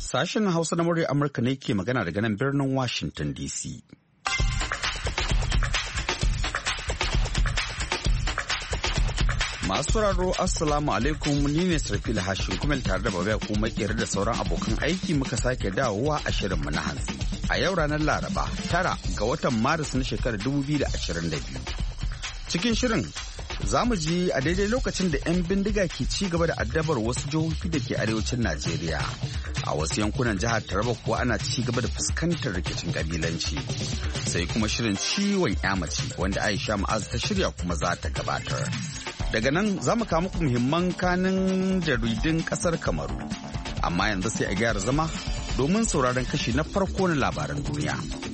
Sashen Hausa na murya Amurka ne ke magana daga nan birnin Washington DC. Masu sauraro Assalamu alaikum, ni ne Sarfil Hashin Kumel tare da Baba kuma makera da sauran abokan aiki muka sake dawowa a shirinmu na hantsi. A yau ranar Laraba, 9 ga watan Maris na shekarar 2022. Cikin shirin za mu ji a daidai lokacin da 'yan bindiga ke ci gaba da addabar wasu jihohi da ke arewacin Najeriya. A wasu yankunan jihar Taraba kuwa ana ci gaba da fuskantar rikicin kabilanci. Sai kuma shirin ciwon mace wanda Aisha Ma'az ta shirya kuma za ta gabatar. Daga nan za mu kawo muku muhimman kanin jaridun kasar Kamaru. Amma yanzu sai a gyara zama domin sauraron kashi na farko na labaran duniya.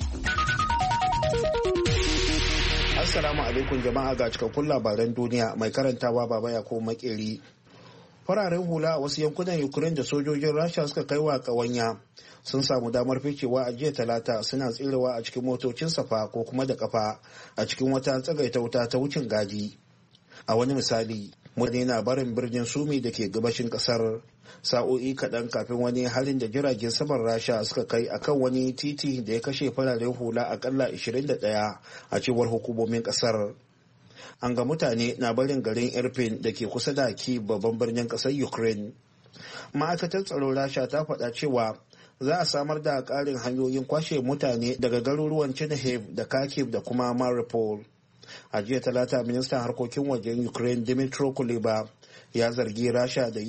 Assalamu alaikum jama'a, ga cikakkun labaran duniya mai karantawa Baba Yakubu Makeri. Fararen hula a wasu yankunan Ukraine da sojojin Rasha suka kai wa ƙawanya sun samu damar ficewa a jiya Talata, suna tsirewa a cikin motocin safa ko kuma da kafa a cikin wata tsagaita wuta ta wucin gadi. A wani misali, mutane na barin birnin Sumi da ke gabashin kasar sa'o'i kaɗan kafin wani harin da jiragen saman Rasha suka kai akan wani titi da ya kashe fararen hula akalla 21 a cewar hukumomin kasar. An ga mutane na barin garin Irpin da ke kusa da Kyiv, babban birnin kasar Ukraine. Ma'aikatar tsaron Rasha ta faɗa cewa za a samar da ƙarin hanyoyin kwashe mutane daga garuruwan Chernihiv da Kharkiv da kuma Mariupol. A jiya Talata, ministan harkokin wajen Ukraine Dmytro Kuleba ya zargi Rasha da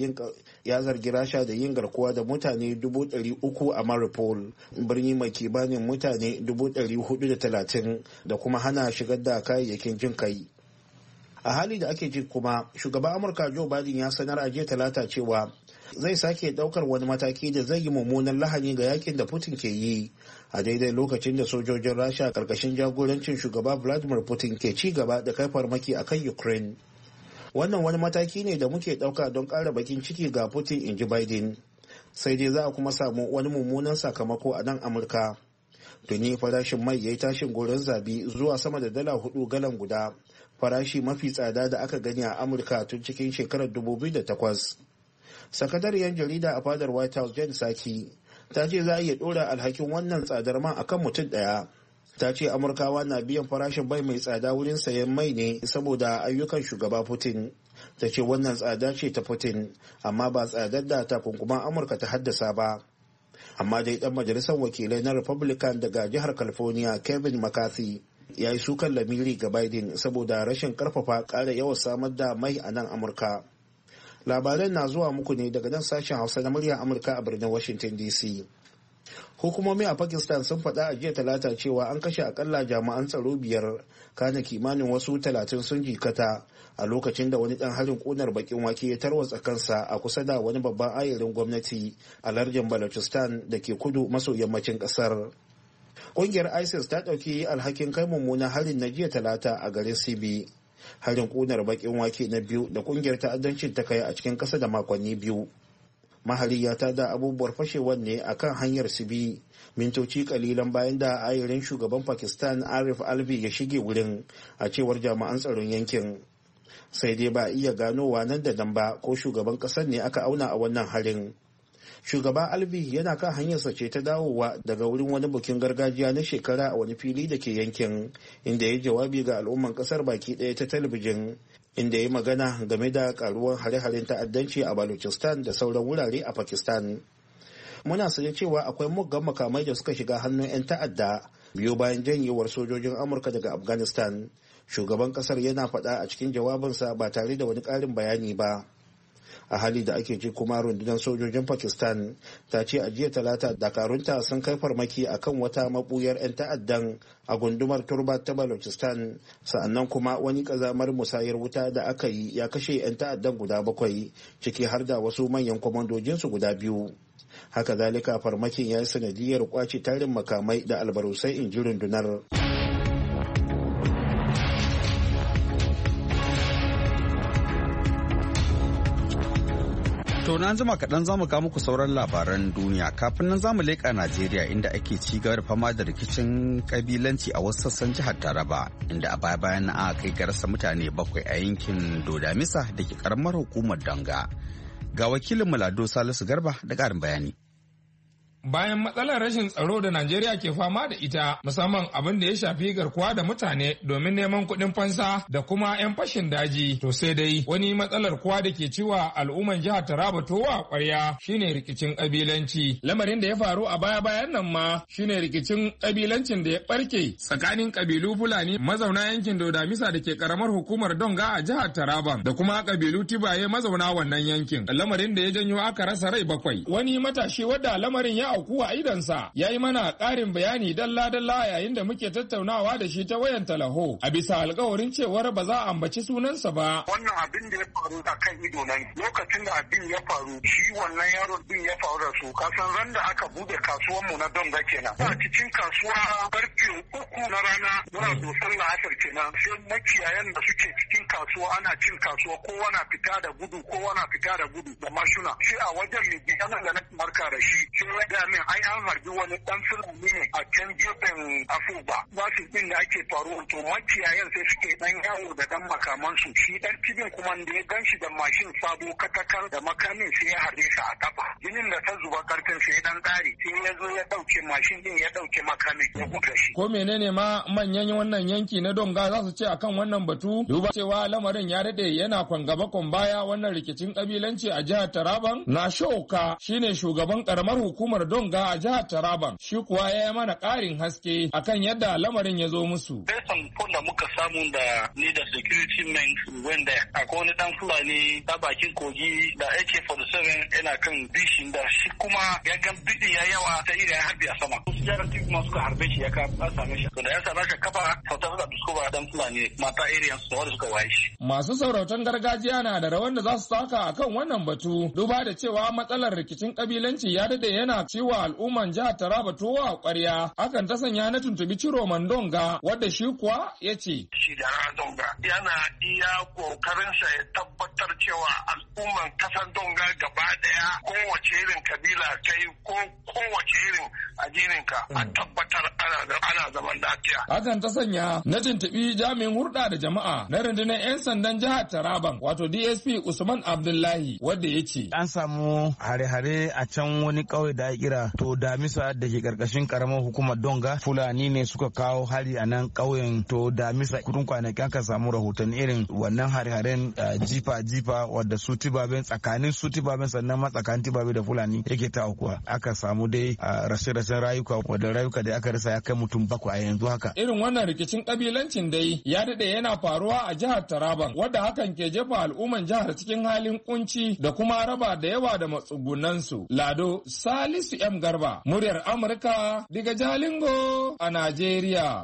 yin garkuwa da mutane 300,000 a Mariupol, birni mai kimanin mutane 430, da kuma hana shigar da kayayyakin jin kai. A hali da ake ji kuma, shugaban Amurka Joe Biden ya sanar a jiya Talata cewa zai sake daukar wani mataki da zai yi mummunan lahani ga yakin da Putin ke yi a daidai lokacin da sojojin Rasha karkashin jagorancin shugaba Vladimir Putin ke ci gaba da kai farmaki akan Ukraine. Wannan wani mataki ne da muke dauka don ƙara bakin ciki ga Putin, inji Biden. Sai dai za a kuma samu wani mummunan sakamako a nan Amurka. Tuni farashin mai ya yi tashin goron zabi zuwa sama da $4 galan guda, farashi mafi tsada da aka gani a Amurka tun cikin shekarar 2008. Sakatariyar jarida a fadar White House Jen Psaki ta ce za a iya dora alhakin wannan tsadar man akan mutum daya. Ta ce Amurkawa na biyan farashin bai mai tsada wurin sayan mai ne saboda ayyukan shugaba Putin. Ta ce wannan tsada ce ta Putin, amma ba tsadar da takunkuman Amurka ta haddasa ba. Amma dai dan majalisar wakilai na Republican daga jihar California Kevin McCarthy ya yi sukan lamiri ga Biden saboda rashin karfafa ƙara yawan samar da mai a nan Amurka. Labaran na zuwa muku ne daga nan sashen Hausa na muryar Amurka a birnin Washington DC. Hukumomi a Pakistan sun faɗa a jiya Talata cewa an kashe akalla jami'an tsaro 5, kana kimanin wasu 30 sun jikata a lokacin da wani ɗan harin ƙunar bakin wake ya tarwatsa kansa a kusa da wani babban ayarin gwamnati a lardin Balochistan da ke kudu maso yammacin ƙasar. Ƙungiyar ISIS ta ɗauki alhakin kai mummunan harin na jiya Talata a garin Sibi. Harin kunar bakin wake na biyu da kungiyar ta'addancin ta kai a cikin kasa da makonni 2. Mahari ya tada abubuwar fashewar ne a kan hanyar Sibi mintoci kalilan bayan da ayarin shugaban Pakistan Arif Alvi ya shige wurin, a cewar jami'an tsaron yankin. Sai dai ba iya ganowa nan da nan ba ko shugaban kasar ne aka auna a wannan harin. Shugaba Alvi yana kan hanyarsa ce ta dawowa daga wurin wani bukin gargajiya na shekara a wani fili da ke yankin, inda ya jawabi ga al'umman kasar baki ɗaya ta talabijin, inda ya magana game da karuwar hare-haren ta'addanci a Balochistan da sauran wurare a Pakistan. Muna sanya cewa akwai muggan makamai da suka shiga hannun 'yan ta'adda biyo bayan janyewar sojojin Amurka daga Afghanistan. Shugaban kasar yana faɗa a cikin jawabinsa ba tare da wani ƙarin bayani ba. A hali da ake ji kuma, rundunar sojojin Pakistan ta ce a jiya Talata dakarunta sun kai farmaki akan wata mabuyar 'yan ta'addan a gundumar Turbat ta Balochistan, sa'annan kuma wani kazamar musayar wuta da aka yi ya kashe 'yan ta'addan guda 7, ciki har da wasu manyan kwamandojinsu guda 2. Haka zalika farmakin ya yi sanadiyar kwace tarin makamai da albarusai, in ji rundunar. To na jima kaɗan za mu ga muku sauran labaran duniya, kafin nan za mu leƙa Najeriya inda ake ci gaba da fama da rikicin kabilanci a wasu sassan jihar Taraba, inda a baya bayan na aka kai ga rasa mutane 7 a yankin Dodamisa da ke karamar hukumar Danga. Ga wakilin Lado Salisu Garba da ƙarin bayani. bayan matsalar rashin tsaro da Najeriya ke fama da ita, musamman abin da ya shafi garkuwa da mutane domin neman kuɗin fansa da kuma 'yan fashin daji. To sai dai wani matsalar kuwa da ke ciwa al'umman jihar Taraba towa ƙwarya shine rikicin ƙabilanci. Lamarin da ya faru a baya-bayan nan ma shine rikicin ƙabilancin da ya ɓarke tsakanin ƙabilu Fulani mazauna yankin Dodamisa da ke ƙaramar hukumar Donga a jihar Taraba da kuma ƙabilu Tibaye mazauna wannan yankin. Lamarin da ya janyo aka rasa rai 7. Wani matashi wadda lamarin ya auku a idonsa ya yi mana ƙarin bayani dalla-dalla yayin da muke tattaunawa da shi ta wayan talaho a bisa alkawarin cewar ba za a ambaci sunansa ba. Wannan abin da ya faru a kan ido nan lokacin da abin ya faru shi wannan yaron din ya faru da su kasan ran da aka bude kasuwanmu na Donga kenan. A cikin kasuwa karfe 3 na rana muna dosar la'asar kenan sai makiyayan da suke cikin kasuwa ana cin kasuwa kowa na fita da gudu da mashuna. Shi a wajen mai gidan da na marka da shi sai ya ga min ai an harbi wani dan Fulani ne a can gefen Afuba. Wasu din da ake faruwa to makiyayan sai suke dan yawo da dan makamansu shi dan cibin kuma da ya ganshi da mashin sabo katakar da makamin sai ya harbe shi a kafa. Jinin da ta zuba karfin sai dan kare sai ya zo ya dauke mashin din ya dauke makamin ya buga shi. Ko menene ma manyan wannan yanki na Donga za su ce akan wannan batu duba cewa lamarin ya dade yana kwangaba baya wannan rikicin kabilanci a jihar Taraban? Na Shoka shine shugaban karamar hukumar Donga a jihar Taraban. Shi kuwa ya yi mana ƙarin haske akan yadda lamarin ya zo musu. Besan da muka samu da ni da security men wanda akwai wani dan Fulani ta bakin kogi da AK-47 yana kan bishin da shi kuma ya ga bidin ya yawa ta iri ya harbi a sama. Su jarar kuma suka harbe shi ya ka same shi. Da ya sa shi kafa sauta suka dusko dan Fulani mata area su wanda suka waye shi. Masu sarautan gargajiya na da rawar da za su saka akan wannan batu duba da cewa matsalar rikicin kabilanci ya dade yana ciwa al'umman jihar Taraba towa a ƙwarya. Hakan ta sanya na tuntubi Ciro Mandonga wadda shi kuwa ya ce. Shi da Donga yana iya kokarinsa ya tabbatar cewa al'umman kasar Donga gaba daya kowace irin kabila kai ko kowace irin addininka a tabbatar ana zaman lafiya. Hakan ta sanya na tuntubi jami'in hulɗa da jama'a na rundunar 'yan sandan jihar Taraban wato DSP Usman Abdullahi wadda ya ce. An samu hare-hare a can wani ƙauye da ya kira to Damisa da ke karkashin karamar hukumar Donga Fulani ne suka kawo hari a nan ƙauyen to Damisa kudin kwanaki aka samu rahoton irin wannan hare-haren jifa-jifa wadda su Tibaben tsakanin su Tibaben sannan ma tsakanin Tibabe da Fulani yake ta aukuwa aka samu dai rashe-rashen rayuka wadda rayuka da aka rasa ya kai mutum 7 a yanzu haka. Irin wannan rikicin kabilancin dai ya dade yana faruwa a jihar Taraban wadda hakan ke jefa al'umman jihar cikin halin kunci da kuma raba da yawa da matsugunansu. Lado Salisu M Garba muryar Amurka daga Jalingo a Najeriya.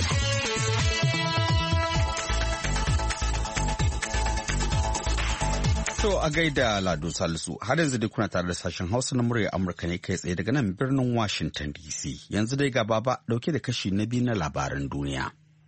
To a gaida Lado Salisu har yanzu dai kuna tare da sashen Hausa na muryar Amurka ne kai tsaye daga nan birnin Washington DC. Yanzu dai ga baba dauke da kashi na 2 na labaran duniya.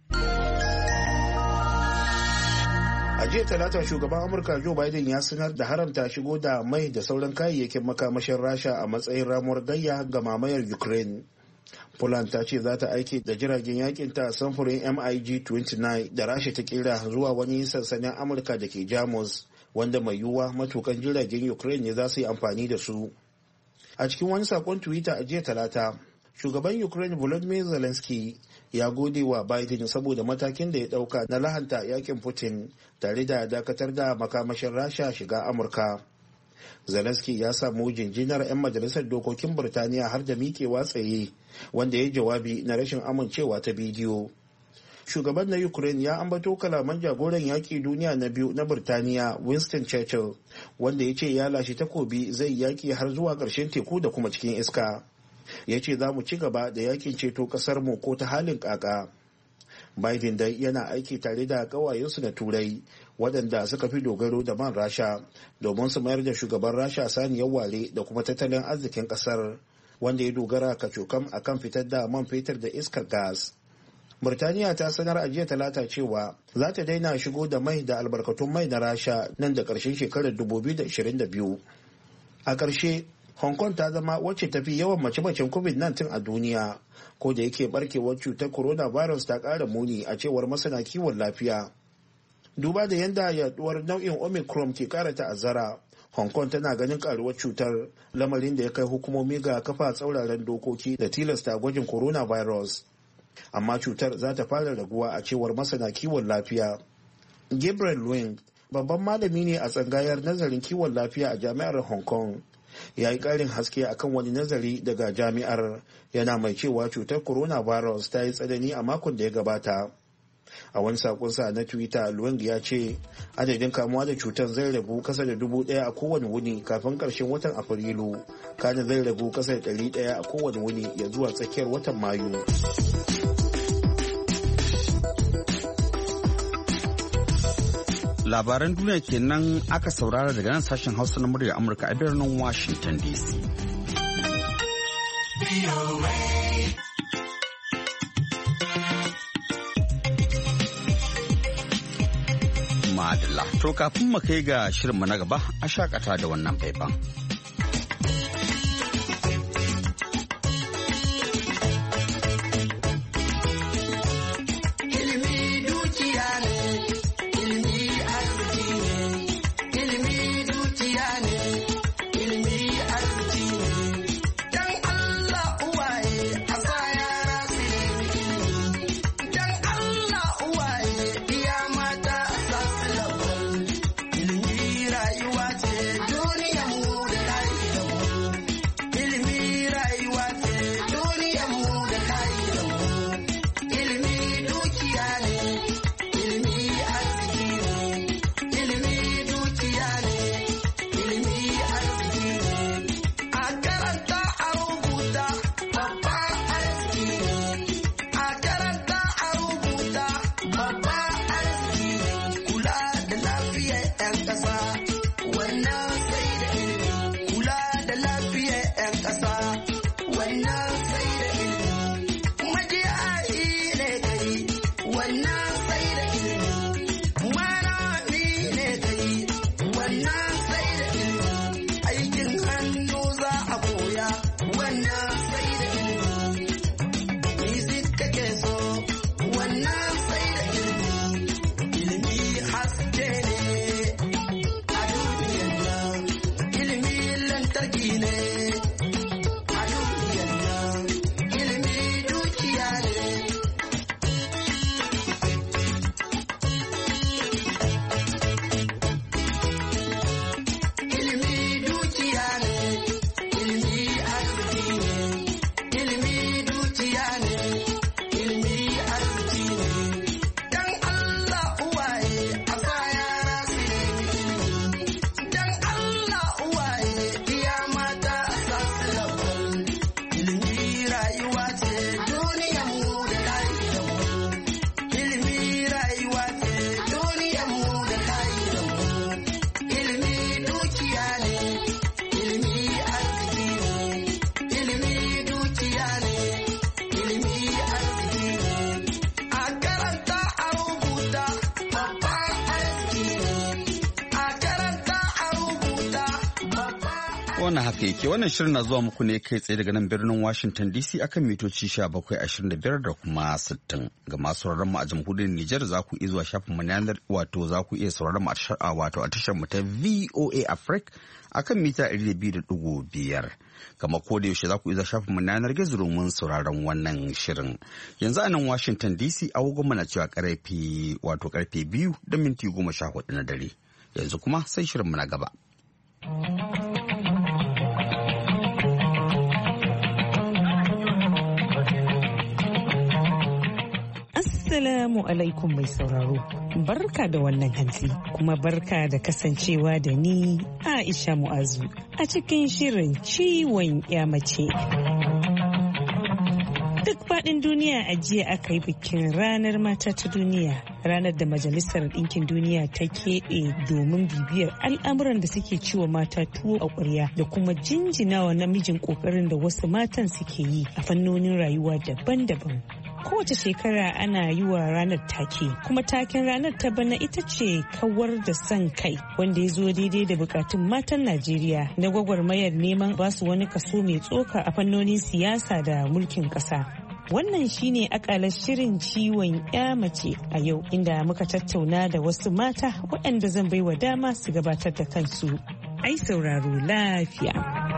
A jiya talata shugaban Amurka Joe Biden ya sanar da haramta shigo da mai da sauran kayayyakin makamashin Rasha a matsayin ramuwar gayya ga mamayar Ukraine. Poland ta ce za ta aiki da jiragen yakin ta samfurin MiG-29 da Rasha ta kira zuwa wani sansanin Amurka da ke Jamus wanda mai yiwuwa matukan jiragen Ukraine ne za su yi amfani da su. A cikin wani sakon Twitter a jiya talata, shugaban Ukraine Volodymyr Zelensky ya gode wa Biden saboda matakin da ya dauka na lahanta yakin Putin tare da dakatar da makamashin Rasha shiga Amurka. Zelensky ya samu jinjinar 'yan majalisar dokokin Birtaniya har da miƙewa tsaye wanda ya jawabi na rashin amincewa ta bidiyo. Shugaban na Ukraine ya ambato kalaman jagoran yaƙi duniya na biyu na Birtaniya Winston Churchill wanda ya ce ya lashe takobi zai yaƙi har zuwa ƙarshen teku da kuma cikin iska. Ya ce za mu ci gaba da yakin ceto ƙasarmu ko ta halin ƙaƙa. Biden dai yana aiki tare da ƙawayensu na Turai waɗanda suka fi dogaro da man Rasha domin su mayar da shugaban Rasha saniyar ware da kuma tattalin arzikin ƙasar wanda ya dogara kacokam akan fitar da man fetur da iskar gas. Birtaniya ta sanar a jiya talata cewa za ta daina shigo da mai da albarkatun mai na Rasha nan da ƙarshen shekarar 2022. A ƙarshe, Hong Kong ta zama wacce ta fi yawan mace-macen COVID-19 a duniya, ko da yake barkewar cutar coronavirus ta ƙara muni a cewar masana kiwon lafiya. Duba da yadda yaduwar nau'in Omicron ke ƙara ta'azzara, Hong Kong tana ganin karuwar cutar, lamarin da ya kai hukumomi ga kafa tsauraran dokoki da tilasta gwajin coronavirus. Amma cutar za ta fara raguwa a cewar masana kiwon lafiya. Gabriel Wing, babban malami ne a tsangayar nazarin kiwon lafiya a jami'ar Hong Kong, ya yi ƙarin haske akan wani nazari daga jami'ar, yana mai cewa cutar coronavirus ta yi tsanani a makon da ya gabata. A wani sakonsa na Twitter, Luwang ya ce adadin kamuwa da cutar zai ragu kasa da 1,000 a kowane wuni kafin ƙarshen watan Afrilu, kana zai ragu kasa da 100 a kowane wuni ya zuwa tsakiyar watan Mayu. Labaran duniya kenan aka saurara daga nan sashen Hausa na murya Amurka a birnin Washington DC. Madalla, to kafin mu kai ga shirinmu na gaba a shakata da wannan faifan. Wannan haka yake, wannan shirin na zuwa muku ne kai tsaye daga nan birnin Washington DC akan mitoci 1725 da kuma 60. Ga masu sauraron mu a jamhuriyar Nijar za ku iya zuwa shafin mu yanar wato za ku iya sauraron mu a tashar mu ta VOA Africa akan mita 200.5. Kama ko da yaushe za ku iya zuwa shafin mu yanar gizo domin sauraron wannan shirin. Yanzu a nan Washington DC agogon mu na cewa karfe 2:14 na dare. Yanzu kuma sai shirin mu na gaba. Assalamu alaikum mai sauraro, barka da wannan hantsi kuma barka da kasancewa da ni Aisha Mu'azu a cikin shirin ciwon mace. Duk faɗin duniya a jiya aka yi bikin ranar mata ta duniya, ranar da Majalisar Ɗinkin Duniya ta keɓe domin bibiyar al'amuran da suke ciwo mata tuwo a ƙwarya da kuma jinjinawa namijin ƙoƙarin da wasu matan suke yi a fannonin rayuwa daban-daban. Kowace shekara ana yi wa ranar take, kuma taken ranar ta bana ita ce kawar da son kai, wanda ya zo daidai da bukatun matan Najeriya na gwagwarmayar neman basu wani kaso mai tsoka a fannonin siyasa da mulkin ƙasa. Wannan shine akalar shirin ciwon mace a yau, inda muka tattauna da wasu mata waɗanda zan baiwa dama su gabatar da kansu. ai sauraro lafiya.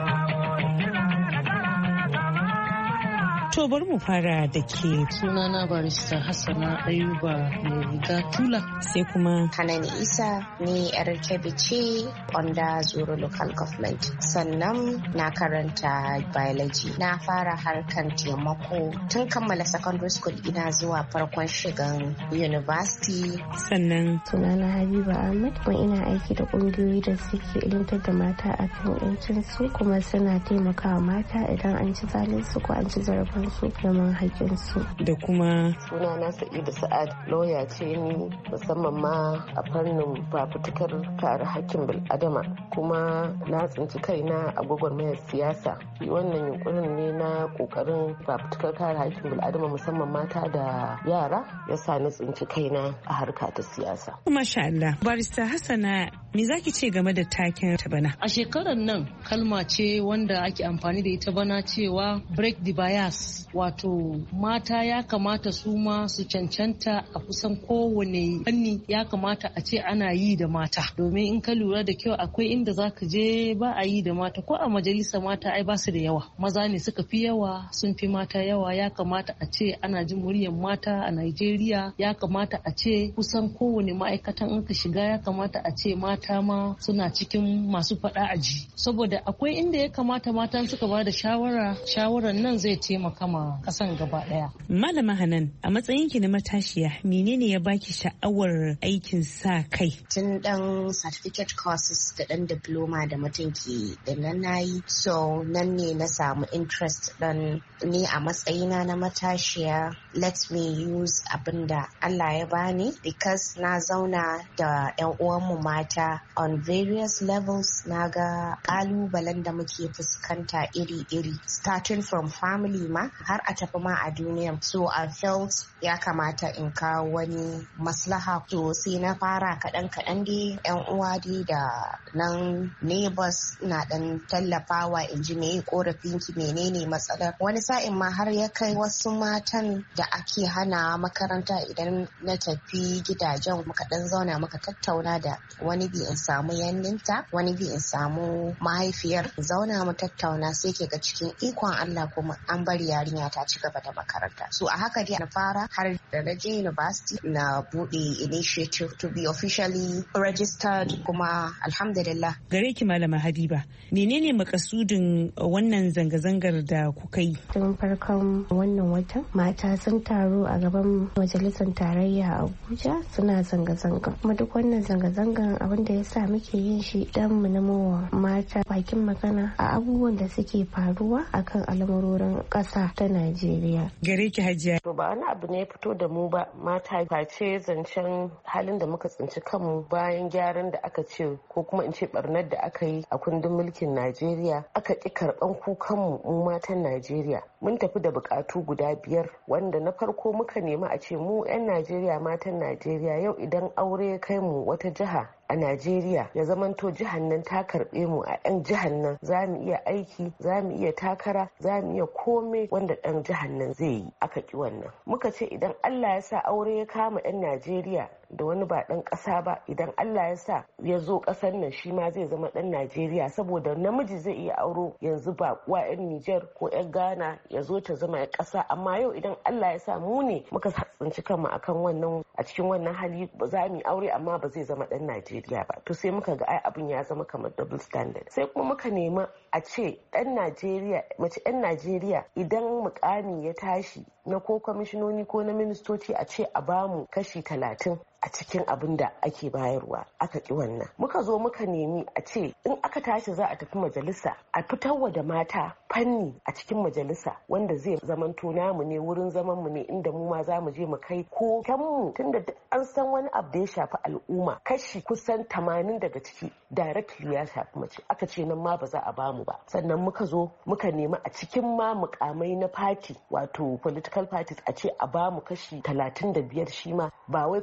To bari mu fara da ke. Sunana barista Hassana Ayuba mai riga tula. Sai kuma Hanani Isa ni yar Kebbi ce under Zuru Local Government. Sannan na karanta biology. Na fara harkan taimako tun kammala secondary school ina zuwa farkon shigan university. Sannan sunana Habiba Ahmad kuma ina aiki da kungiyoyi da suke ilimtar da mata a kan yancin su kuma suna taimakawa mata idan an ci zalunci ko an ci zarafin su domin haƙƙinsu. Da kuma sunana Sa'idu Sa'ad lauya ce ni musamman ma a fannin fafutukar kare haƙƙin bil'adama kuma na tsinci kaina a gwagwarmayar siyasa. Wannan yunkurin ne na ƙoƙarin fafutukar kare haƙƙin bil'adama musamman mata da yara ya sa na tsinci kaina a harka ta siyasa. Masha Allah. Barista Hassana, me zaki ce game da taken ta bana? A shekarar nan kalma ce wanda ake amfani da ita bana cewa break the bias. Wato mata ya kamata su ma su cancanta a kusan kowane fanni ya kamata a ce ana yi da mata. Domin in ka lura da kyau akwai inda za ka je ba a yi da mata ko a majalisa mata ai ba su da yawa. Maza ne suka fi yawa sun fi mata yawa ya kamata a ce ana jin muryar mata a Najeriya ya kamata a ce kusan kowane ma'aikatan in ka shiga ya kamata a ce mata ma suna cikin masu faɗa a ji. Saboda akwai inda ya kamata matan suka ba da shawarar nan zai taimaka ma kasan gaba daya. Malama Hanan, a matsayinki na matashiya, menene ya baki sha'awar aikin sa kai? Tun dan certificate courses da dan diploma da mutum ke da nan nayi, so nan ne na samu interest dan ni a matsayina na matashiya, let me use abinda Allah ya bani because na zauna da yan uwanmu mata on various levels, na ga kalubalen da muke fuskanta iri-iri starting from family ma har a tafi ma a duniya. So I felt ya kamata in kawo wani maslaha. To sai na fara kaɗan dai yan uwa dai da nan neighbors na dan tallafawa in ji me korafin ki menene matsalar. Wani sa'in ma har ya kai wasu matan da ake hana makaranta idan na tafi gidajen muka dan zauna muka tattauna da wani bi in samu yanninta wani bi in samu mahaifiyar zauna mu tattauna sai ke ga cikin ikon Allah kuma an bari yarinya ta ci gaba da makaranta. So a haka dai na fara har da na je university na bude initiative to be officially registered kuma alhamdulillah. Gare ki Malama Habiba, menene makasudin wannan zanga-zangar da kuka yi? Tun farkon wannan watan mata sun taru a gaban majalisar tarayya a Abuja suna zanga-zanga. Kuma duk wannan zanga-zangan abin da ya sa muke yin shi dan mu nemo mata bakin magana a abubuwan da suke faruwa akan al'amurorin ƙasa ta Najeriya. Gare ki Hajiya. To ba wani abu ne ya fito da mu ba mata face zancen halin da muka tsinci kanmu bayan gyaran da aka ce ko kuma in ce barnar da aka yi a kundin mulkin Najeriya aka ƙi karɓan kukanmu mu matan Najeriya. Mun tafi da buƙatu guda 5 wanda na farko muka nemi a ce mu 'yan Najeriya matan Najeriya yau idan aure ya kai mu wata jiha a Najeriya ya zamanto jihar nan ta karɓe mu a 'yan jihar nan za mu iya aiki za mu iya takara za mu iya komai wanda ɗan jihar nan zai yi aka ki wannan. Muka ce idan Allah ya sa aure ya kama 'yan Najeriya da wani ba ɗan ƙasa ba idan Allah ya sa ya zo ƙasar nan shi ma zai zama ɗan Najeriya saboda namiji zai iya auro yanzu ba wa 'yan Nijar ko 'yan Ghana ya zo ta zama 'yan ƙasa amma yau idan Allah ya sa mu ne muka tsinci kanmu akan wannan a cikin wannan hali ba za mu yi aure amma ba zai zama ɗan Najeriya ba to sai muka ga ai abin ya zama kamar double standard sai kuma muka nema a ce ɗan Najeriya mace 'yan Najeriya idan mukami ya tashi na ko kwamishinoni ko na ministoci a ce a bamu kashi 30 a cikin abin da ake bayarwa aka ki wannan muka zo muka nemi a ce in aka tashi za a tafi majalisa a fitarwa da mata fanni a cikin majalisa wanda zai zamanto namu ne wurin zaman mu ne inda mu ma za mu je mu kai ko kanmu tunda duk an san wani abu da ya shafi al'umma kashi kusan 80 daga ciki directly ya shafi mace aka ce nan ma ba za a bamu ba sannan muka zo muka nemi a cikin ma mukamai na party wato political parties a ce a bamu kashi 35 shi ma ba wai kawai kullum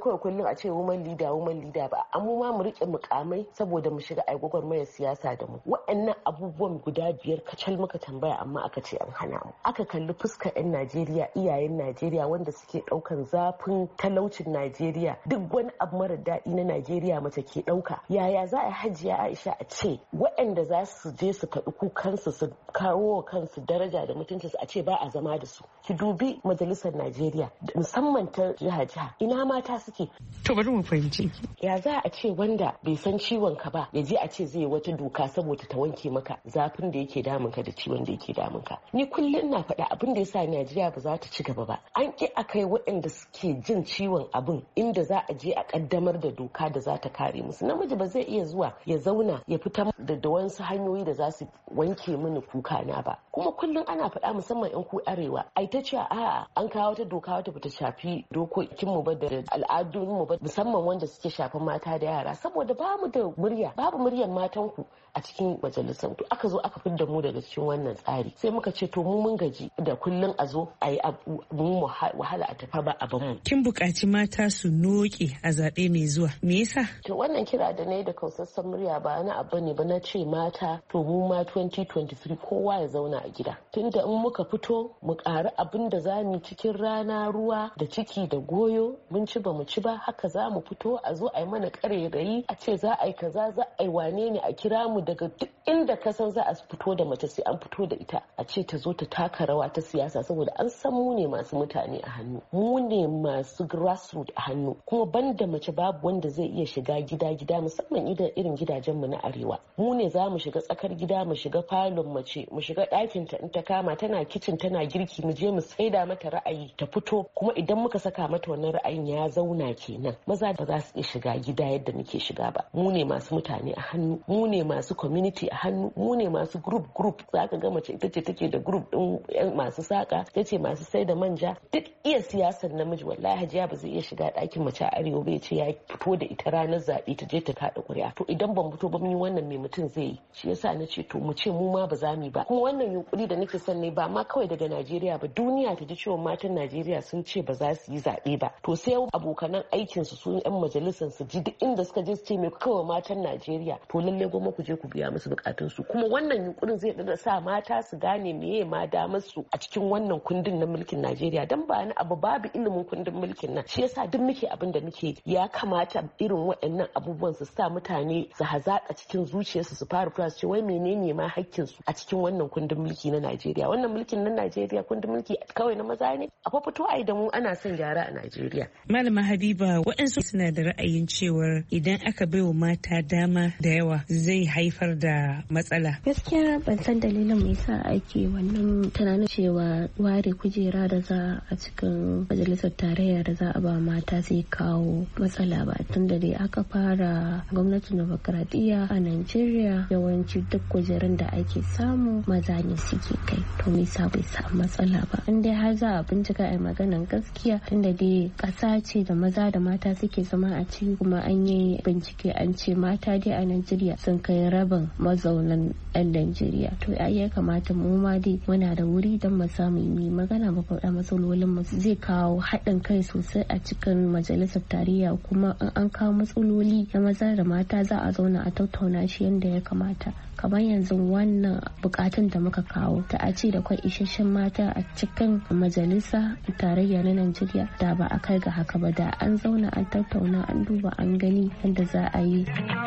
a ce woman leader ba, amma ma mu rike mukamai saboda mu shiga ai gwagwarmayar siyasa da mu. Waɗannan abubuwan guda 5 kacal muka tambaya amma aka ce an hana mu. Aka kalli fuskar 'yan Najeriya, iyayen Najeriya wanda suke ɗaukan zafin talaucin Najeriya, duk wani abu mara daɗi na Najeriya mace ke ɗauka. Yaya za a Hajiya Aisha a ce waɗanda za su je su faɗi kukansu su kawo wa kansu daraja da mutuncinsu a ce ba a zama da su. Ki dubi majalisar Najeriya musamman ta jiha ina mata suke. To bari mu fahimci. Ya za a ce wanda bai san ciwon ka ba ya je a ce zai wata doka saboda ta wanke maka zafin da yake damun ka da ciwon da yake damun ka. Ni kullum na faɗa abin da yasa Najeriya ba za ta ci gaba ba. An ki a kai waɗanda suke jin ciwon abin inda za a je a kaddamar da doka da za ta kare musu. Namiji ba zai iya zuwa ya zauna ya fitar da wasu hanyoyi da za su wanke mini kuka na ba. Kuma kullum ana faɗa musamman 'yan ku arewa ai ta ce a'a an kawo wata doka wata bata shafi dokokin mu ba da al'adun mu ba musamman wanda suke shafan mata da yara saboda babu muryar matan ku a cikin majalisar. To aka zo aka fidda mu daga cikin wannan tsari sai muka ce to mu mun gaji da kullum a zo a yi mu wahala a tafa ba abin mu. Kin buƙaci mata su noke a zaɓe mai zuwa me yasa? To wannan kira da ne da kausassan murya ba na abu ne ba na ce mata to mu ma 2023 kowa ya zauna a gida tunda in muka fito mu ƙari abin da za mu cikin rana ruwa da ciki da goyo mun ci ba mu ci ba haka za mu fito a zo a yi mana ƙarairayi a ce za a yi kaza za a yi wane ne a kira mu daga duk inda ka san za a fito da mace sai an fito da ita a ce ta zo ta taka rawa ta siyasa saboda an san mu ne masu mutane a hannu mu ne masu grassroots a hannu kuma banda mace babu wanda zai iya shiga gida musamman irin gidajen mu na arewa mu ne za mu shiga tsakar gida mu shiga falon mace mu shiga ɗakin ta in ta kama tana kicin tana girki mu je mu saida mata ra'ayi ta fito kuma idan muka saka mata wannan ra'ayin ya zauna kenan maza ba za su iya shiga gida yadda muke shiga ba mu ne masu mutane a hannu mu ne masu community a hannu mu ne masu group zaka ga mace ita ce take da group din masu saka ita ce masu sai da manja duk iya siyasar namiji wallahi Hajiya ba zai iya shiga ɗakin mace a arewa bai ce ya fito da ita ranar zaɓe ta je ta kaɗa ƙuri'a to idan ban fito ba mun yi wannan me mutum zai yi shi yasa na ce to mu ce mu ma ba za mu ba kuma wannan yunkuri da nake son ne ba ma kawai daga Najeriya ba duniya ta ji cewa matan Najeriya sun ce ba za su yi zaɓe ba to sai abokanan aikin su yan majalisar su ji duk inda suka je su ce me kawai matan Najeriya to lalle goma ku je ku biya musu bukatun su kuma wannan yunkurin zai da sa mata su gane meye ma damar su a cikin wannan kundin na mulkin Najeriya dan ba ni abu babu ilimin kundin mulkin nan shi yasa duk muke abin da muke ya kamata irin waɗannan abubuwan su sa mutane su hazaka cikin zuciyarsu su fara fara ce wai menene ma hakkin su a cikin wannan kundin mulki na Najeriya wannan mulkin na Najeriya kundin mulki kawai na maza ne a fito ai da mu ana son gyara a Najeriya. Malama Habiba waɗansu suna da ra'ayin cewar idan aka baiwa mata dama da yawa zai haifar da matsala. Gaskiya ban san dalilin me yasa ake wannan tunanin cewa ware kujera da za a cikin majalisar tarayya da za a ba mata zai kawo matsala ba tunda dai aka fara gwamnatin demokradiyya a Najeriya yawanci duk kujerun da ake samu maza ne suke kai to me yasa bai samu matsala ba in dai har za a bincika a maganan gaskiya tunda dai ƙasa ce da maza da mata suke zama a ciki kuma an yi bincike an ce mata dai a Najeriya sun kai rabin mazaunan 'yan Najeriya to ya kamata mu ma dai muna da wuri don mu samu yi magana mu faɗa matsalolin mu zai kawo haɗin kai sosai a cikin majalisar tarayya kuma an kawo matsaloli na maza da mata za a zauna a tattauna shi yadda ya kamata kamar yanzu wannan bukatun da muka kawo ta a ce da kwai isasshen mata a cikin majalisa tarayya na Najeriya da ba a kai ga haka ba da an zauna an tattauna an duba an gani yadda za a yi.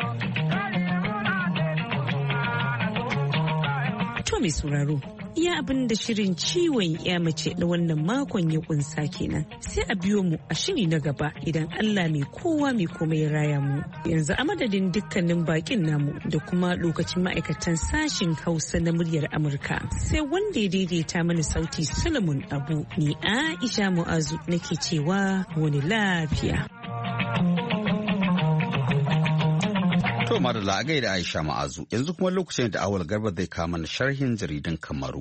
To mai sauraro iya abin da shirin ciwon ya mace na wannan makon ya kunsa kenan sai a biyo mu a shiri na gaba idan Allah mai kowa mai komai ya raya mu yanzu a madadin dukkanin bakin namu da kuma lokacin ma'aikatan sashin Hausa na muryar Amurka sai wanda ya daidaita mana sauti Solomon Abu ni Aisha Mu'azu nake cewa wani lafiya. To madalla a gaida Aisha Ma'azu yanzu kuma lokacin da Awal Garba zai kama na sharhin jaridan Kamaru.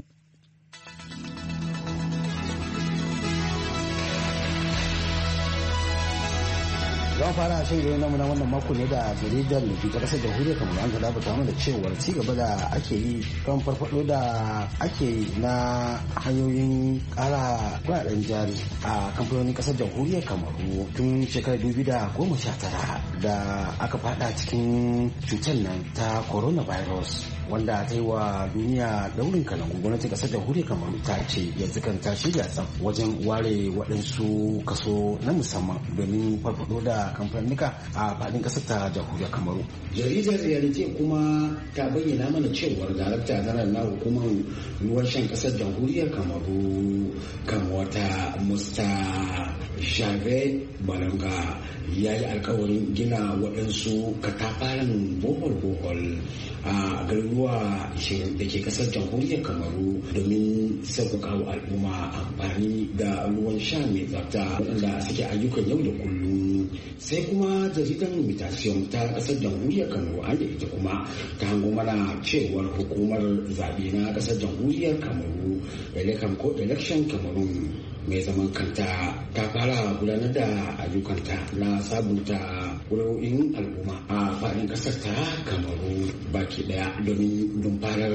Don fara shan gari namu na wannan mako ne da jaridar Nufi ta kasar jamhuriyar Kamaru an gada bata mana cewar ci gaba da ake yi kan farfado da ake yi na hanyoyin kara kuɗaɗen jari a kamfanonin kasar jamhuriyar Kamaru tun shekarar 2019 da aka fada cikin cutar nan ta coronavirus wanda ta yi wa duniya daurin kalangu. Gwamnatin kasar jamhuriyar Kamaru ta ce yanzu kan ta shirya tsaf wajen ware waɗansu kaso na musamman domin farfado da kamfanika a faɗin ƙasar ta jamhuriyar Kamaru. Jaridar Realite kuma ta bayyana mana cewar darakta janar na hukumar ruwan shan ƙasar jamhuriyar Kamaru kan wata Musta Shave Balanga ya yi alkawarin gina waɗansu katafaren bohol-bohol a garuruwa 20 da ke kasar jamhuriyar Kamaru domin sauƙaƙa wa al'umma amfani da ruwan sha mai tsafta waɗanda suke ayyukan yau da kullum. Sai kuma jaridar Mutation ta kasar jamhuriyar Kamaru an da ita kuma ta hango mana cewar hukumar zaɓe na kasar jamhuriyar Kamaru election Cameroon mai zaman kanta ta fara gudanar da ayyukanta na sabunta wurin al'umma a faɗin ƙasar ta Kamaru baki ɗaya domin dumfarar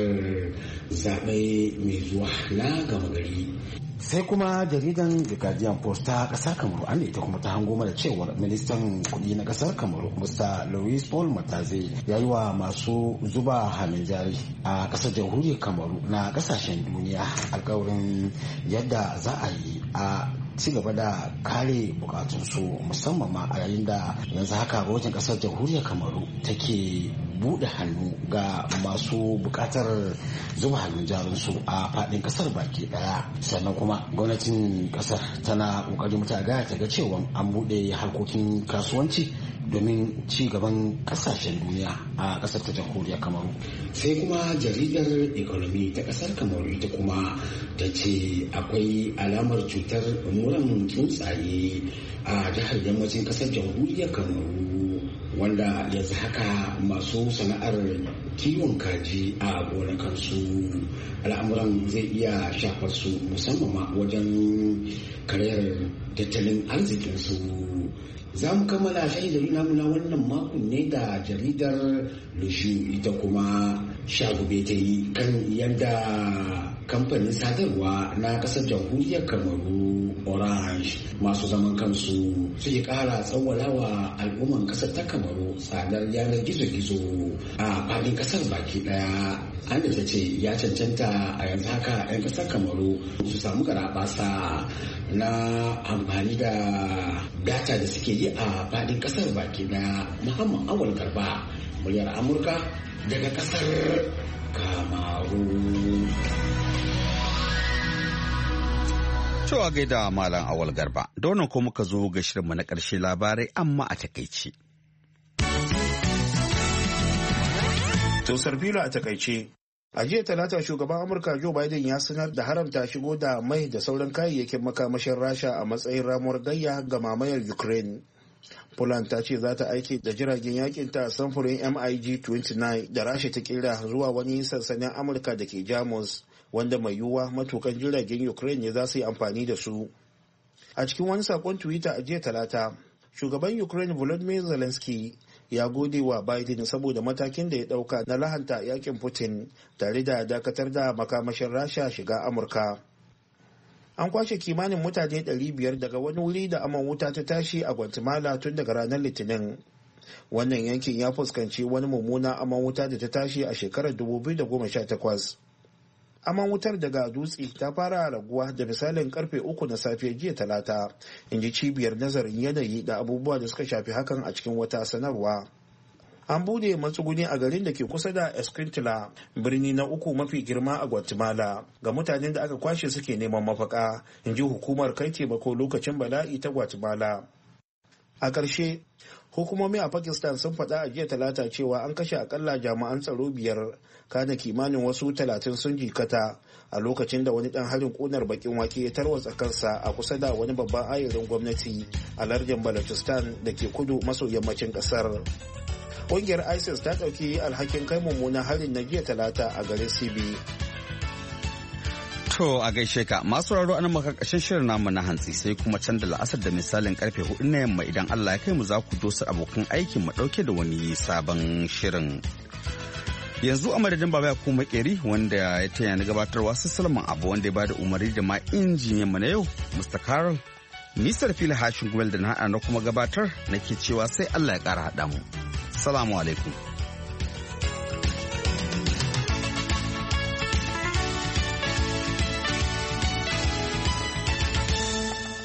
zaɓe mai zuwa na gama gari. Sai kuma jaridan The Guardian Post ta kasar Kamaru an ita kuma ta hango mana cewar ministan kudi na kasar Kamaru Mr. Louis Paul Mataze ya yi wa masu zuba hannun jari a kasar jamhuriyar Kamaru na kasashen duniya alkawarin yadda za a yi a ci gaba da kare bukatunsu musamman ma a yayin da yanzu haka gwamnatin kasar jamhuriyar Kamaru take bude hannu ga masu bukatar zuba hannun jarinsu a fadin kasar baki daya. Sannan kuma gwamnatin kasar tana kokarin ta ga cewa an bude harkokin kasuwanci domin ci gaban kasashen duniya a kasar ta jamhuriyar Kamaru. Sai kuma jaridar Economy ta kasar Kamaru ita kuma ta ce akwai alamar cutar muran tsuntsaye a jihar yammacin kasar jamhuriyar Kamaru wanda yanzu haka masu sana'ar kiwon kaji a gonakansu al'amuran zai iya shafar su musamman wajen karyar tattalin arzikinsu. Za mu kammala shaidar namu na wannan makon ne da jaridar Lushu ita kuma shagube ta yi kan yadda kamfanin sadarwa na kasar jamhuriyar Kamaru Orange masu zaman kansu suke kara tsawalawa al'umman kasar ta Kamaru tsadar yanar gizo-gizo a fadin kasar baki daya. An da ta ce ya cancanta a yanzu haka 'yan kasar Kamaru su samu garabasa na amfani da data da suke yi a fadin kasar baki daya. Muhammad Awal Garba, muryar Amurka daga kasar Kamaru. Cewa gaida Malam Awal Garba, da wannan ko muka zo ga shirinmu na ƙarshe labarai amma a takaice. Tausar filo a takaice. A jiya talata shugaban Amurka Joe Biden ya sanar da haramta shigo da mai da sauran kayayyakin makamashin Rasha a matsayin ramuwar gayya ga mamayar Ukraine. Poland ta ce za ta aiki da jiragen yakin ta samfurin MiG-29 da Rasha ta kira zuwa wani sansanin Amurka da ke Jamus, wanda mai yiwuwa matukan jiragen Ukraine ne za su yi amfani da su. A cikin wani sakon Twitter a jiya talata, shugaban Ukraine Volodymyr Zelensky ya gode wa Biden saboda matakin da ya dauka na lahanta yakin Putin tare da dakatar da makamashin Rasha shiga Amurka. An kwashe kimanin mutane 500 daga wani wuri da aman wuta ta tashi a Guatemala tun daga ranar Litinin. Wannan yankin ya fuskanci wani mummuna aman wuta da ta tashi a shekarar 2018. Aman wutar daga dutse ta fara raguwa da misalin karfe 3 na safe jiya talata, in ji cibiyar nazarin yanayi da abubuwa da suka shafi hakan a cikin wata sanarwa. An bude matsuguni a garin da ke kusa da Escuintla, birni na 3 mafi girma a Guatemala, ga mutanen da aka kwashe suke neman mafaka, in ji hukumar kai taimako lokacin bala'i ta Guatemala. A ƙarshe, hukumomi a Pakistan sun faɗa a jiya talata cewa an kashe akalla jami'an tsaro 5, kana kimanin wasu 30 sun jikata a lokacin da wani ɗan harin ƙunar bakin wake ya tarwatsa kansa a kusa da wani babban ayarin gwamnati a lardin Balochistan da ke kudu maso yammacin ƙasar. Ƙungiyar ISIS ta ɗauki alhakin kai mummunan harin na jiya talata a garin Sibi. To a gaishe ka masu raro anan makakashin shirin namu na hantsi sai kuma can da la'asar da misalin karfe 4 na yamma idan Allah ya kai mu za ku dosa abokan aikin mu dauke da wani sabon shirin. Yanzu a madadin baba ku makeri wanda ya taya ni gabatarwa sai Salman Abu wanda ya bada umarni da ma injiniyan mu na yau Mr. Carol. Mr. Fili Hashin Gumel da na kuma gabatar nake cewa sai Allah ya kara haɗa mu. Assalamu alaikum.